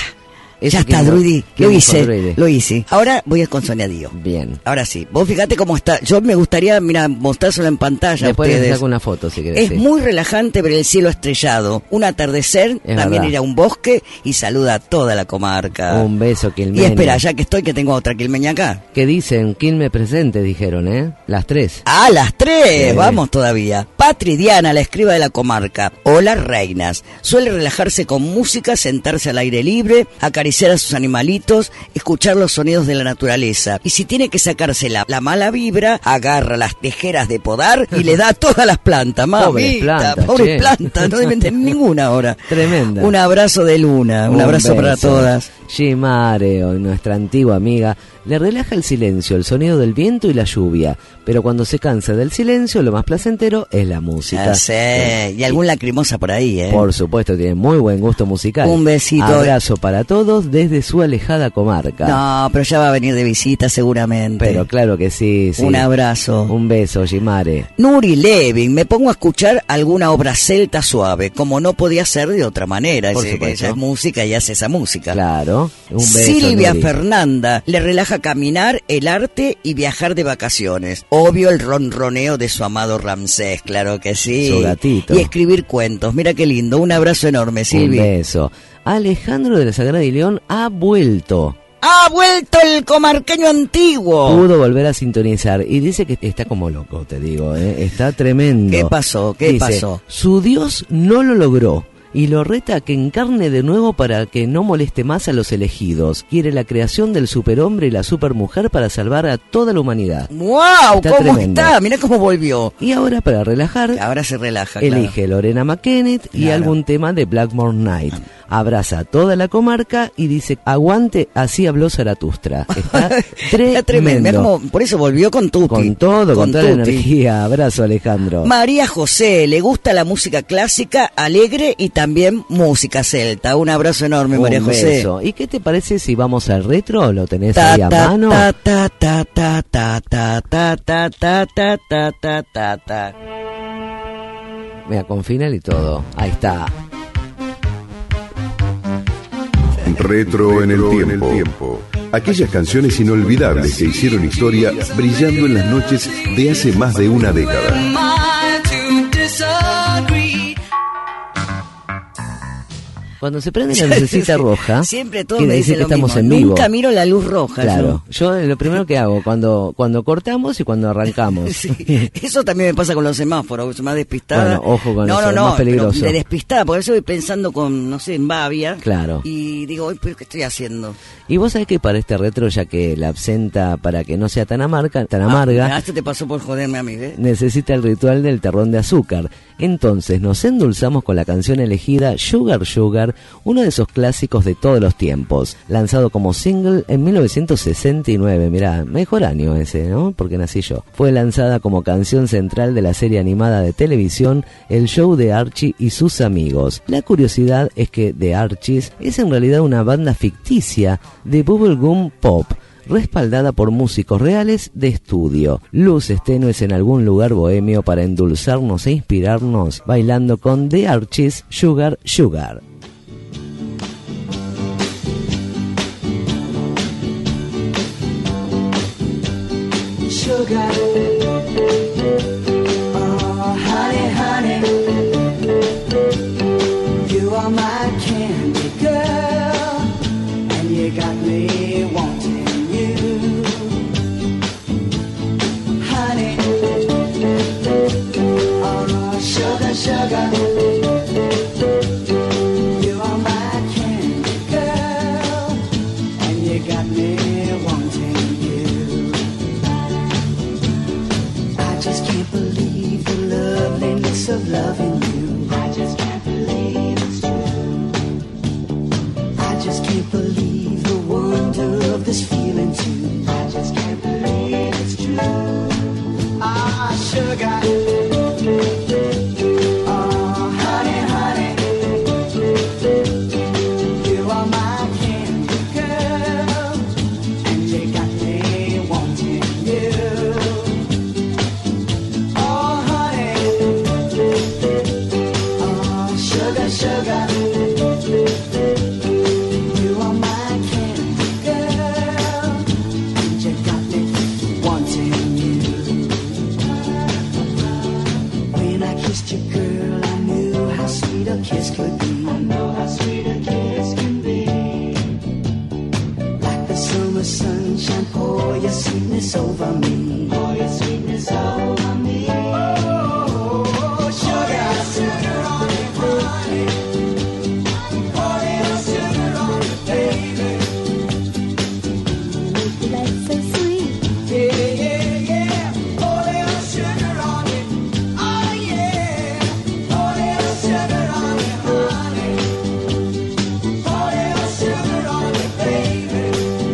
Ya está, Druidi. ¿Quién Lo fue Druidi? hice. Ahora voy a ir con Sonia Dio. Bien. Ahora sí. Vos fíjate cómo está. Yo me gustaría, mira, mostrárselo en pantalla a Después les ustedes. saco una foto si querés. Es sí. muy relajante ver el cielo estrellado. Un atardecer, Es también verdad. ir a un bosque y saluda a toda la comarca. Un beso, Y Quilmeña. espera, ya que estoy, que tengo otra quilmeña acá. ¿Qué dicen? Quilme presente, dijeron, ¿eh? Las 3. ¡Ah, las 3! Sí. Vamos todavía. Patri Diana, la escriba de la comarca. Hola, reinas. Suele relajarse con música, sentarse al aire libre, acariciar a sus animalitos, escuchar los sonidos de la naturaleza. Y si tiene que sacarse la mala vibra, agarra las tijeras de podar y le da a todas las plantas. Pobres plantas, Pobres che. plantas, no deben tener ninguna ahora. Tremenda. Un abrazo de Luna, un abrazo para beso. todas. Gimare, hoy nuestra antigua amiga, le relaja el silencio, el sonido del viento y la lluvia. Pero cuando se cansa del silencio, lo más placentero es la música. Ya sé. Y algún lacrimosa por ahí, ¿eh? Por supuesto, tiene muy buen gusto musical. Un besito. Abrazo para todos desde su alejada comarca. No, pero ya va a venir de visita seguramente. Pero claro que sí, sí. Un abrazo. Un beso, Gimare. Nuri Levin, me pongo a escuchar alguna obra celta suave, como no podía ser de otra manera. Por Que supuesto. ella es música y hace esa música. Claro. Un beso, Silvia Nuri. Fernanda, le relaja caminar, el arte y viajar de vacaciones. Obvio el ronroneo de su amado Ramsés, claro que sí. Su gatito. Y escribir cuentos, mira qué lindo. Un abrazo enorme, Silvia. Un beso. Alejandro de la Sagrada y León ha vuelto. ¡Ha vuelto el comarqueño antiguo! Pudo volver a sintonizar y dice que está como loco, te digo, ¿eh? Está tremendo. ¿Qué pasó? ¿Qué Dice, pasó? Su Dios no lo logró y lo reta a que encarne de nuevo para que no moleste más a los elegidos. Quiere la creación del superhombre y la supermujer para salvar a toda la humanidad. ¡Wow! Está ¿Cómo tremendo. está? Mira cómo volvió. Y ahora, para relajar, Ahora se relaja, elige Lorena McKennitt y Claro. algún tema de Blackmore Night. Abraza a toda la comarca y dice, aguante, así habló Zaratustra. Está Está tremendo. Mirá tremendo. cómo- por eso volvió con Tuti. Con todo, con toda la Tuti. energía. Abrazo, Alejandro. María José, le gusta la música clásica, alegre y también música celta. Un abrazo enorme, María Un José. beso. ¿Y qué te parece si vamos al retro? ¿Lo tenés Ta, ahí a ta, mano? ta, ta, ta, ta, ta, ta, ta, ta, ta, ta, ta, ta, ta, ta. Mira, con final y todo. Ahí está. Retro en el tiempo. Aquellas canciones inolvidables que hicieron historia brillando en las noches de hace más de una década. Cuando se prende la lucecita roja, siempre todos quiere me decir dicen que lo estamos mismo. en vivo. Nunca miro la luz roja. Claro, yo lo primero que hago cuando cortamos y cuando arrancamos. Sí, eso también me pasa con los semáforos, soy más despistada. Bueno, ojo con eso, es más peligroso. De despistada, porque eso voy pensando con, no sé, en Bavia. Claro. Y digo, ¿pero qué estoy haciendo? Y vos sabés que para este retro, ya que la absenta, para que no sea tan amarga, Esto te pasó por joderme a mí, ¿ves? necesita el ritual del terrón de azúcar. Entonces nos endulzamos con la canción elegida Sugar Sugar, uno de esos clásicos de todos los tiempos, lanzado como single en 1969. Mirá, mejor año ese, ¿no? Porque nací yo. Fue lanzada como canción central de la serie animada de televisión El Show de Archie y sus amigos. La curiosidad es que The Archies es en realidad una banda ficticia de bubblegum pop, respaldada por músicos reales de estudio. Luces tenues en algún lugar bohemio para endulzarnos e inspirarnos, bailando con The Archies, Sugar Sugar. Sugar, oh honey, honey, you are my candy girl, and you got me wanting you, honey, oh sugar, sugar, you are my candy girl, and you got me wanting you. I just can't believe the loveliness of loving you. I just can't believe it's true. I just can't believe the wonder of this feeling too. I just can't believe it's true. Ah, sugar. Oh, honey, honey. You are my candy girl, and you got me wanting you. Oh, honey. Oh, sugar, sugar. You are my candy girl, and you got me wanting you. When I kissed you, girl, I knew how sweet a kiss could be. I know how sweet a kiss can be. Like the summer sunshine, pour your sweetness over me. Pour your sweetness over me. Oh, sugar, sugar on it, honey. Pour your sugar on it, baby. That's so sweet. Yeah, yeah, yeah. Pour your sugar on it. Oh, yeah. Pour your sugar on it, honey. Pour your sugar on it, baby.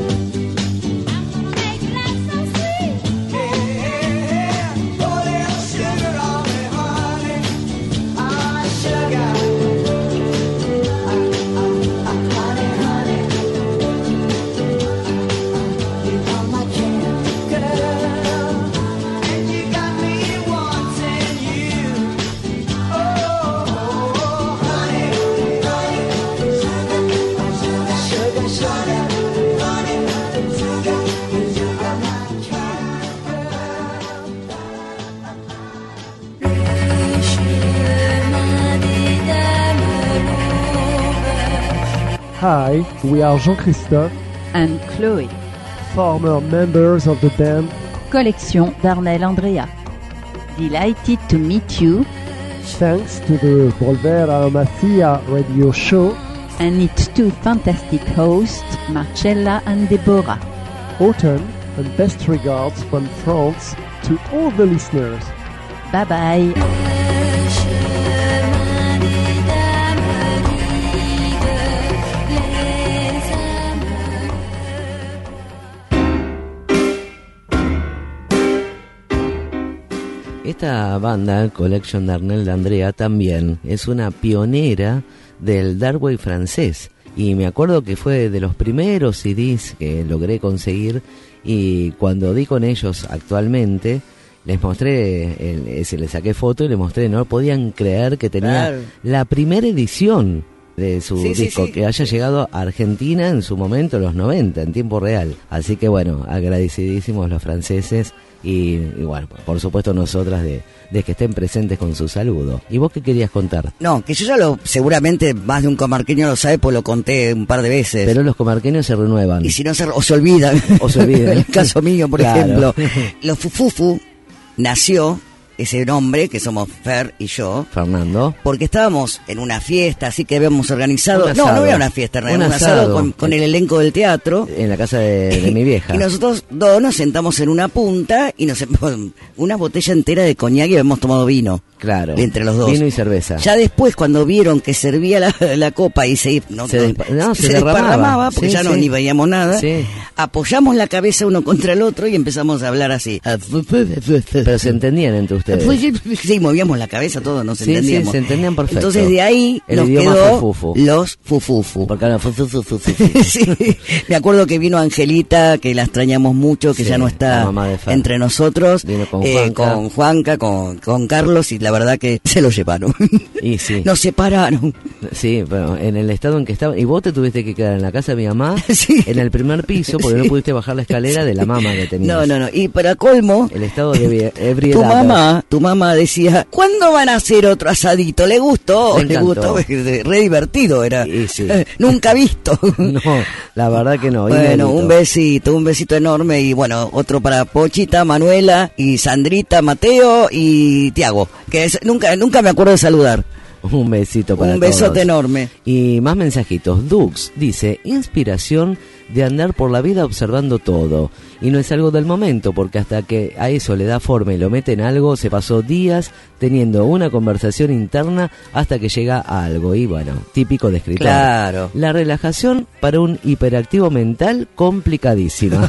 Make that so sweet. Yeah, pour your sugar on it, honey. Ah, sugar. Honey, honey. You are my candy girl, and you got me wanting you. Oh, honey, honey. Sugar, sugar, honey, sugar. You are my Hi, we are Jean-Christophe and Chloe, former members of the band Collection d'Arnel Andrea. Delighted to meet you thanks to the Volvera Macia radio show and its two fantastic hosts, Marcella and Deborah. Autumn and best regards from France to all the listeners. Bye bye. Esta banda, Collection d'Arnel Andrea, también es una pionera del darkwave francés. Y me acuerdo que fue de los primeros CDs que logré conseguir, y cuando di con ellos actualmente, les mostré, les saqué foto y les mostré, no podían creer que tenía Claro. la primera edición de su Sí, sí, disco, sí. que haya llegado a Argentina en su momento, los 90, en tiempo real. Así que bueno, agradecidísimos los franceses y bueno, por supuesto nosotras de que estén presentes con su saludo. ¿Y vos qué querías contar? No, que yo ya seguramente más de un comarqueño lo sabe, pues lo conté un par de veces. Pero los comarqueños se renuevan. Y si no o se olvidan. O se olvidan. En el caso mío, por Claro. ejemplo. Los Fufufu nació ese nombre, que somos Fer y yo, Fernando, porque estábamos en una fiesta, así que habíamos organizado... Un No, asado. no era una fiesta, era Un un asado asado. con el elenco del teatro. en la casa de mi vieja. Y nosotros dos nos sentamos en una punta y nos una botella entera de coñac y habíamos tomado vino. Claro. Entre los dos. Vino y cerveza. Ya después, cuando vieron que servía la copa y se desparramaba, porque Sí, ya no sí. ni veíamos nada, Sí. apoyamos la cabeza uno contra el otro y empezamos a hablar así. Pero se entendían entre ustedes. Sí, movíamos la cabeza, todos nos Sí, sí, entendíamos. se entendían perfecto. Entonces de ahí El nos idioma quedó fufufu. los fufufu. Porque ahora Sí, me acuerdo que vino Angelita, que la extrañamos mucho, que Sí, ya no la está mamá de Fer. entre nosotros. Vino con Juanca. Con Juanca, con Carlos, y la verdad que se lo llevaron. Y sí. Nos separaron. Sí, pero en el estado en que estaba. Y vos te tuviste que quedar en la casa de mi mamá, Sí. en el primer piso, porque no pudiste bajar la escalera de la mamá que tenías. No. Y para colmo, El estado de ebriedad. tu mamá decía, ¿cuándo van a hacer otro asadito? ¿Le gustó? Me Le encantó. gustó, re divertido era. Y sí. Nunca visto. No, la verdad que no. Bueno, inédito. un besito enorme y bueno, otro para Pochita, Manuela y Sandrita, Mateo y Tiago, que nunca me acuerdo de saludar. Un besito para Un besote todos. enorme. Y más mensajitos. Dux dice, inspiración de andar por la vida observando todo. Y no es algo del momento, porque hasta que a eso le da forma y lo mete en algo, se pasó días teniendo una conversación interna hasta que llega a algo. Y bueno, típico de escritor. Claro. La relajación para un hiperactivo mental complicadísima.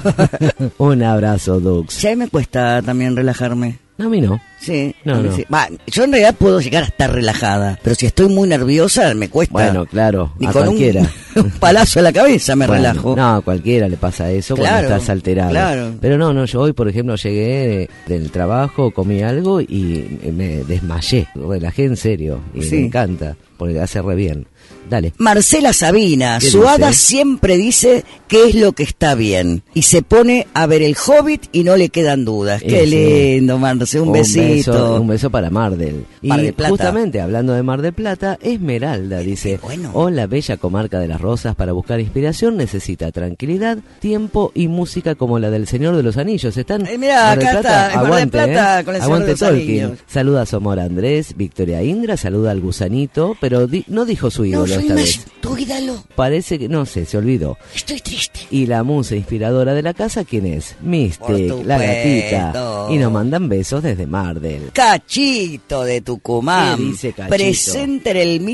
Un abrazo, Dux. Ya me cuesta también relajarme. No, a mí no. Sí, No, no. sí. Va, yo en realidad puedo llegar a estar relajada, pero si estoy muy nerviosa me cuesta. Bueno, claro, Ni a con cualquiera. un palazo en la cabeza me Bueno, relajo. No, a cualquiera le pasa eso Claro, cuando estás alterado. claro. Pero no, yo hoy, por ejemplo, llegué del trabajo, comí algo y me desmayé. Relajé en serio. Y Sí. me encanta, porque hace re bien. Dale. Marcela Sabina, ¿Qué su dice? hada siempre dice qué es lo que está bien. Y se pone a ver el Hobbit y no le quedan dudas. Qué Sí. lindo, Marce, un besito. Un beso para Mardel. Mar Y del Plata. justamente hablando de Mar del Plata, Esmeralda dice, hola, bella comarca de las Rosas, para buscar inspiración necesita tranquilidad, tiempo y música como la del Señor de los Anillos. Están mirá, Mar del acá Plata, está, en Mar del aguante, Plata con el Señor aguante de los Tolkien. Anillos. Saluda a Somor Andrés, Victoria Indra, saluda al gusanito, pero no dijo su ídolo esta vez. tu ídolo. Parece que, no sé, se olvidó. Estoy triste. Y la musa inspiradora de la casa, ¿quién es? Mystic, Por la supuesto. gatita. Y nos mandan besos desde Mardel. Cachito de Tucumán. ¿Qué dice Cachito? Presente en el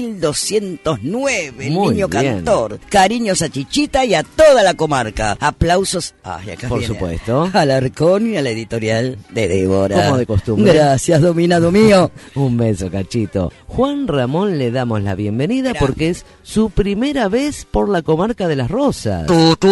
1209, el Muy niño bien. cantor. Cariños a Chichita y a toda la comarca. Aplausos. Ay, acá Por viene. supuesto. Al Arcón y a la editorial de Débora. Como de costumbre. Gracias, dominado mío. Un beso, Cachito. Juan Ramón le damos la bienvenida porque es su primera vez por la comarca de las Rosas.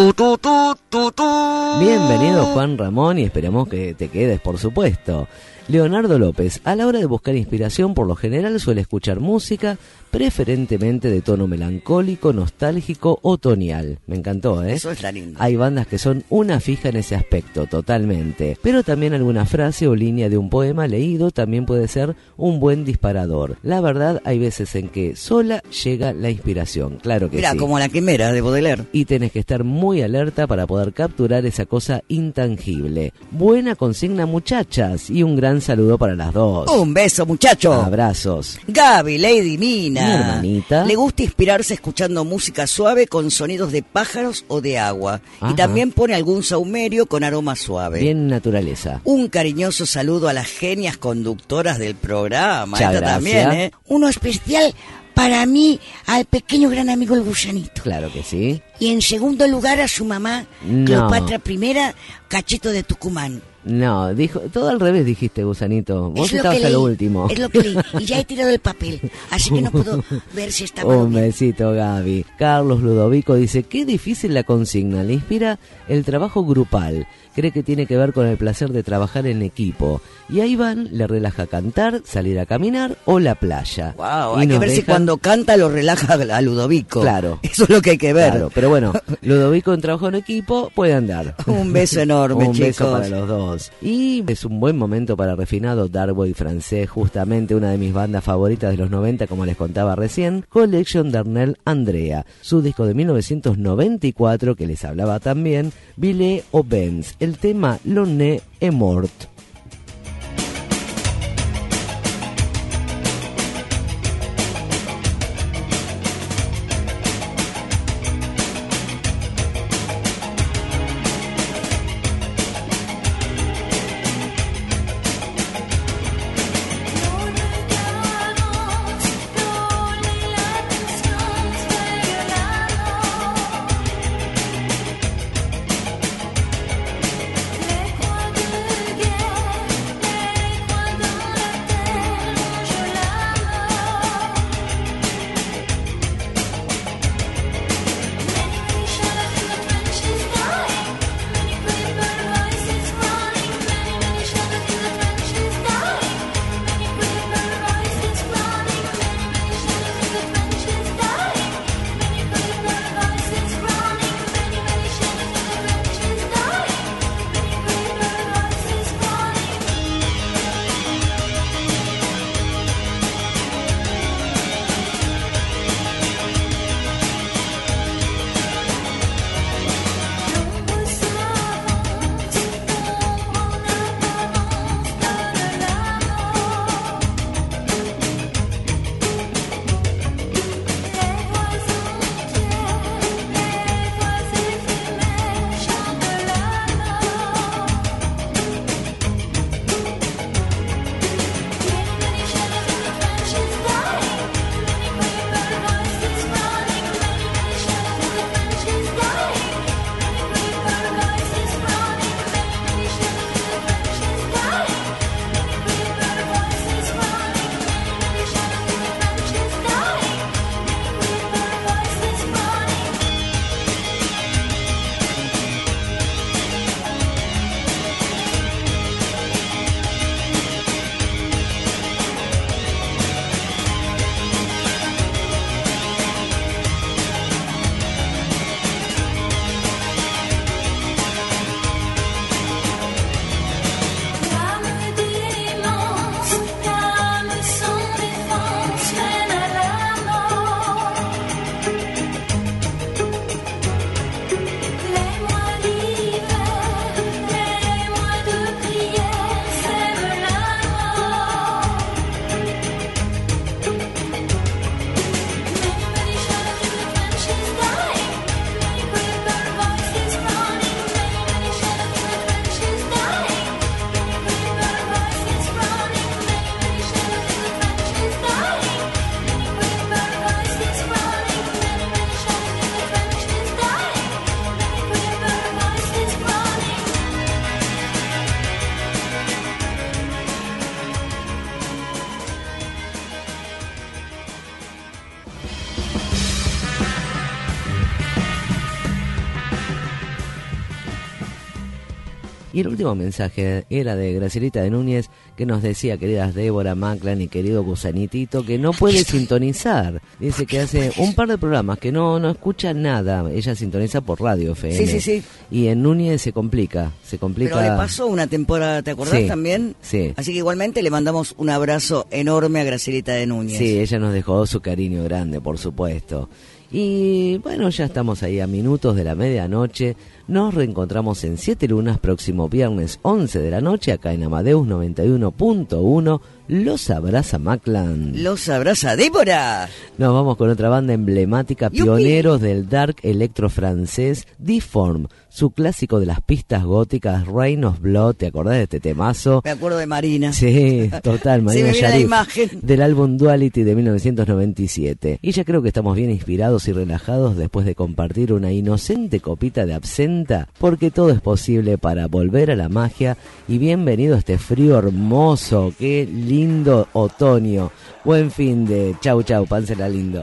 Bienvenido, Juan Ramón, y esperamos que te quedes, por supuesto. Leonardo López, a la hora de buscar inspiración, por lo general suele escuchar música, preferentemente de tono melancólico, nostálgico, otoñal. Me encantó, ¿eh? Eso está lindo. Hay bandas que son una fija en ese aspecto, totalmente. Pero también alguna frase o línea de un poema leído también puede ser un buen disparador. La verdad, hay veces en que sola llega la inspiración, claro que Mira, sí. como la quimera de Baudelaire. Y tenés que estar muy alerta para poder capturar esa cosa intangible. Buena consigna, muchachas, y un gran saludo para las dos. Un beso, muchacho. Abrazos. Gaby, Lady Mina. Mi hermanita. Le gusta inspirarse escuchando música suave con sonidos de pájaros o de agua. Ajá. Y también pone algún saumerio con aroma suave. Bien naturaleza. Un cariñoso saludo a las genias conductoras del programa. Muchas Esta gracias. también, ¿eh? Uno especial para mí, al pequeño gran amigo el gusanito. Claro que sí. Y en segundo lugar a su mamá, No. Cleopatra I, Cachito de Tucumán. No, dijo, todo al revés dijiste, Gusanito. Vos Es lo estabas que a lo leí, último. Es lo que leí. Y ya he tirado el papel. Así que no puedo ver si está mal. Un besito, Gaby. Carlos Ludovico dice, qué difícil la consigna. Le inspira el trabajo grupal. Cree que tiene que ver con el placer de trabajar en equipo. Y a Iván le relaja cantar, salir a caminar o la playa. Wow, hay que ver si cuando canta lo relaja a Ludovico. Claro. Eso es lo que hay que ver. Claro, pero bueno, Ludovico en trabajo en equipo puede andar. Un beso enorme, Un chicos. beso para los dos. Y es un buen momento para Refinado, Darboy francés, justamente una de mis bandas favoritas de los 90, como les contaba recién, Collection d'Arnel Andrea, su disco de 1994 que les hablaba también, Ville o Benz, el tema L'on est mort. Y el último mensaje era de Gracielita de Núñez, que nos decía, queridas Débora, Maclan y querido Gusanitito, que no puede sintonizar. Dice que hace un par de programas que no escucha nada. Ella sintoniza por Radio FM. Sí. Y en Núñez se complica. Pero le pasó una temporada, ¿te acordás también? Sí. Así que igualmente le mandamos un abrazo enorme a Gracielita de Núñez. Sí, ella nos dejó su cariño grande, por supuesto. Y bueno, ya estamos ahí a minutos de la medianoche. Nos reencontramos en 7 lunas, próximo viernes 11 de la noche, acá en Amadeus 91.1, ¿Los abraza Maclan? ¿Los abraza Débora? Nos vamos con otra banda emblemática, ¡Yupi! pioneros del dark electro francés, Deform. Su clásico de las pistas góticas, Rain of Blood. ¿Te acordás de este temazo? Me acuerdo de Marina. Sí, total, Marina Se me viene la Sharif, imagen. del álbum Duality de 1997. Y ya creo que estamos bien inspirados y relajados después de compartir una inocente copita de absenta, porque todo es posible para volver a la magia. Y bienvenido a este frío hermoso, qué lindo otoño. Buen fin de chau chau, pánsela lindo.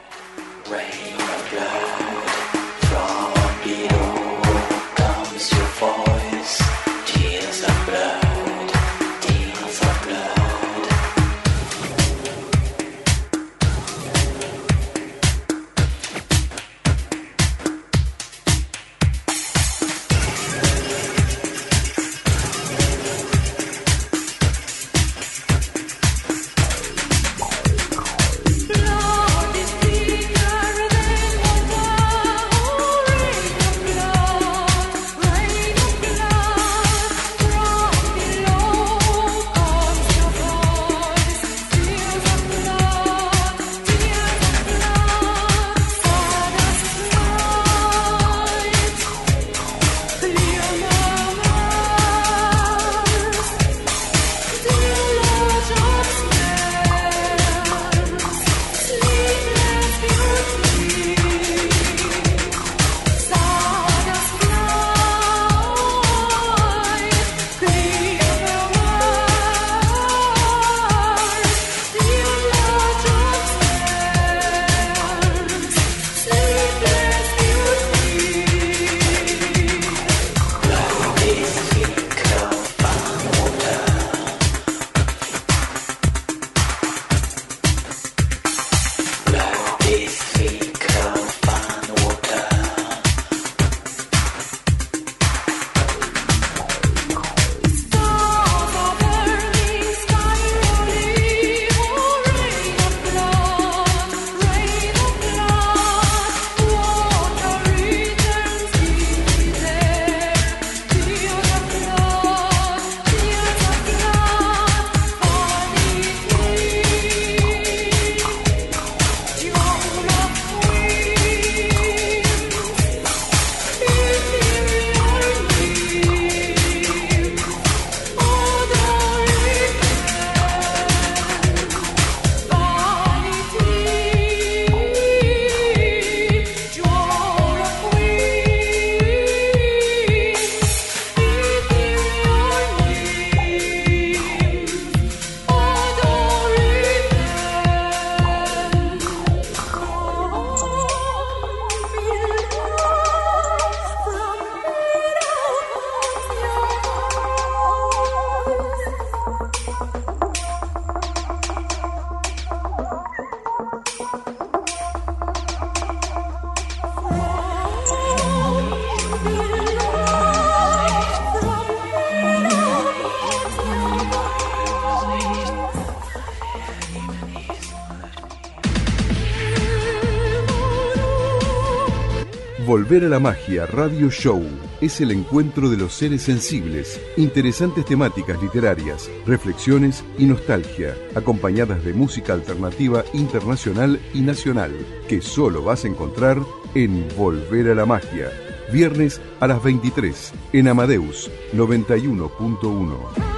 Volver a la Magia Radio Show es el encuentro de los seres sensibles, interesantes temáticas literarias, reflexiones y nostalgia, acompañadas de música alternativa internacional y nacional, que solo vas a encontrar en Volver a la Magia, viernes a las 23, en Amadeus 91.1.